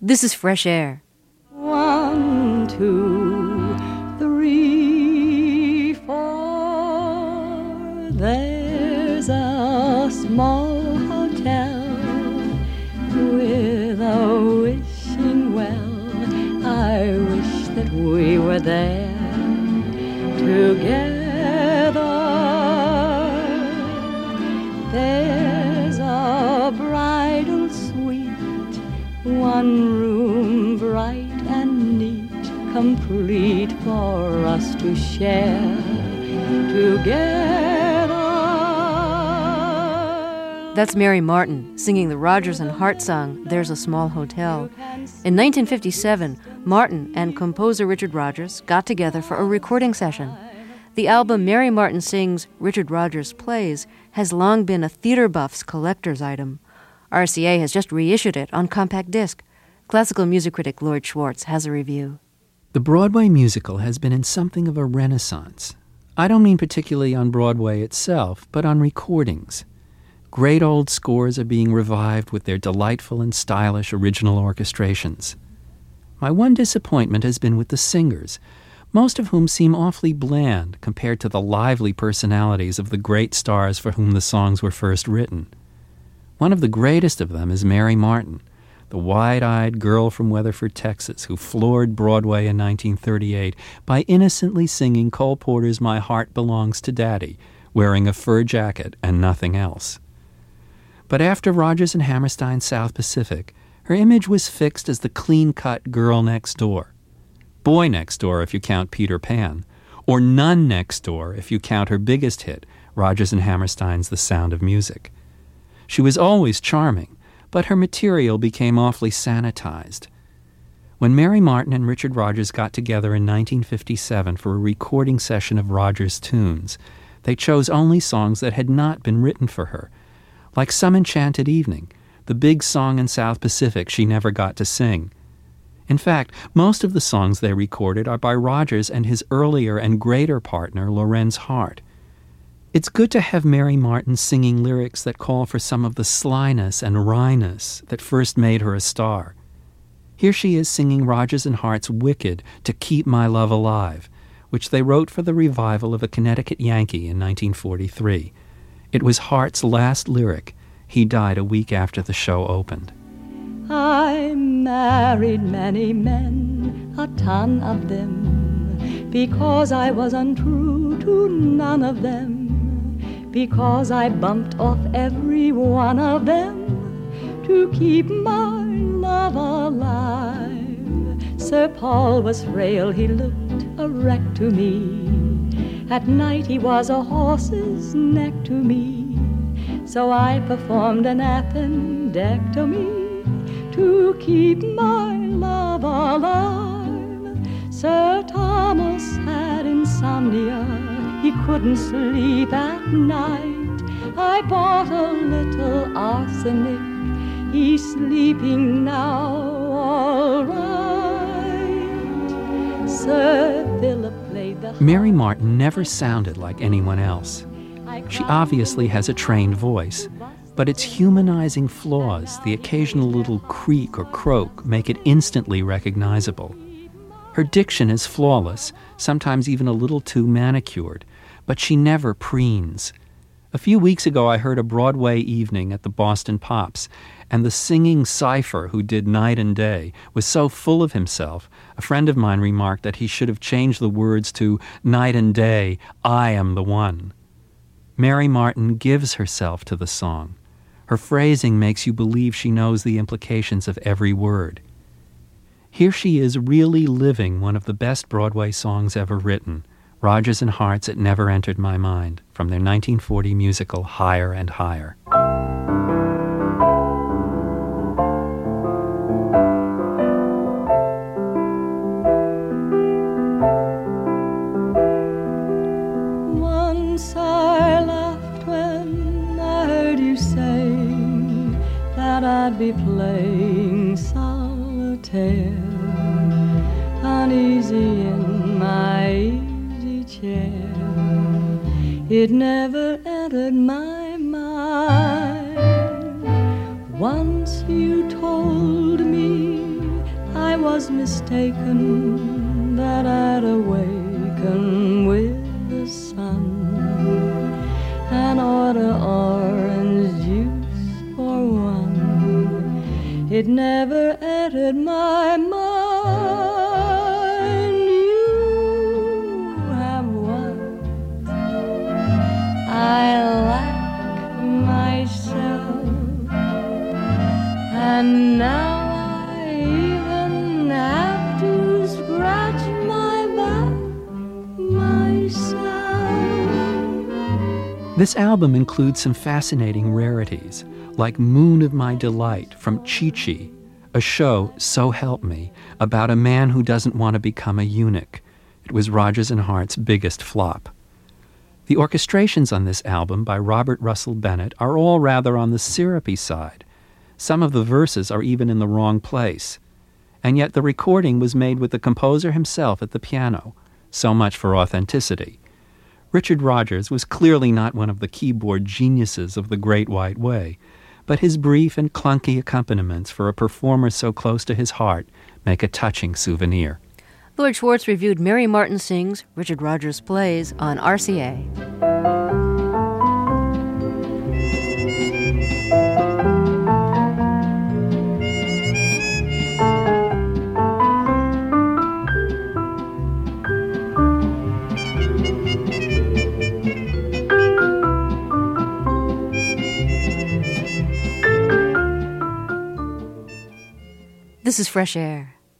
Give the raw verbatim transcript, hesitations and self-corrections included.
This is Fresh Air. One, two, three, four. There's a small hotel with a wishing well. I wish that we were there together. There's a bridal suite, one room bright and neat, complete for us to share together. That's Mary Martin singing the Rodgers and Hart song, There's a Small Hotel. In nineteen fifty-seven, Martin and composer Richard Rodgers got together for a recording session. The album Mary Martin Sings Richard Rodgers Plays has long been a theater buff's collector's item. R C A has just reissued it on compact disc. Classical music critic Lloyd Schwartz has a review. The Broadway musical has been in something of a renaissance. I don't mean particularly on Broadway itself, but on recordings. Great old scores are being revived with their delightful and stylish original orchestrations. My one disappointment has been with the singers, most of whom seem awfully bland compared to the lively personalities of the great stars for whom the songs were first written. One of the greatest of them is Mary Martin, the wide-eyed girl from Weatherford, Texas, who floored Broadway in nineteen thirty-eight by innocently singing Cole Porter's My Heart Belongs to Daddy, wearing a fur jacket and nothing else. But after Rodgers and Hammerstein's South Pacific, her image was fixed as the clean-cut girl next door. Boy next door if you count Peter Pan, or nun next door if you count her biggest hit, Rodgers and Hammerstein's The Sound of Music. She was always charming, but her material became awfully sanitized. When Mary Martin and Richard Rodgers got together in nineteen fifty-seven for a recording session of Rodgers' tunes, they chose only songs that had not been written for her, like Some Enchanted Evening, the big song in South Pacific she never got to sing. In fact, most of the songs they recorded are by Rodgers and his earlier and greater partner, Lorenz Hart. It's good to have Mary Martin singing lyrics that call for some of the slyness and wryness that first made her a star. Here she is singing Rodgers and Hart's Wicked to Keep My Love Alive, which they wrote for the revival of A Connecticut Yankee in nineteen forty-three. It was Hart's last lyric. He died a week after the show opened. I married many men, a ton of them, because I was untrue to none of them, because I bumped off every one of them to keep my love alive. Sir Paul was frail, he looked a wreck to me. At night he was a horse's neck to me, so I performed an appendectomy to keep my love alive. Sir Thomas had insomnia, he couldn't sleep at night. I bought a little arsenic, he's sleeping now all right. Sir Philip played the... Mary Martin never sounded like anyone else. She obviously has a trained voice, but its humanizing flaws, the occasional little creak or croak, make it instantly recognizable. Her diction is flawless, sometimes even a little too manicured, but she never preens. A few weeks ago I heard a Broadway evening at the Boston Pops, and the singing cipher who did Night and Day was so full of himself, a friend of mine remarked that he should have changed the words to Night and Day, I am the one. Mary Martin gives herself to the song. Her phrasing makes you believe she knows the implications of every word. Here she is really living one of the best Broadway songs ever written, Rodgers and Hart's It Never Entered My Mind, from their nineteen forty musical Higher and Higher. Once I laughed when I heard you say that I'd be playing solitaire, uneasy in my easy chair. It never entered my mind. Once you told me was mistaken, that I'd awaken with the sun and order orange juice for one. It never entered my mind. You have what I lack myself, and now I even have to scratch my back myself. This album includes some fascinating rarities, like Moon of My Delight from Chi-Chi, a show, so help me, about a man who doesn't want to become a eunuch. It was Rodgers and Hart's biggest flop. The orchestrations on this album by Robert Russell Bennett are all rather on the syrupy side. Some of the verses are even in the wrong place. And yet the recording was made with the composer himself at the piano. So much for authenticity. Richard Rodgers was clearly not one of the keyboard geniuses of the Great White Way, but his brief and clunky accompaniments for a performer so close to his heart make a touching souvenir. Lloyd Schwartz reviewed Mary Martin Sings, Richard Rodgers Plays on R C A. This is Fresh Air.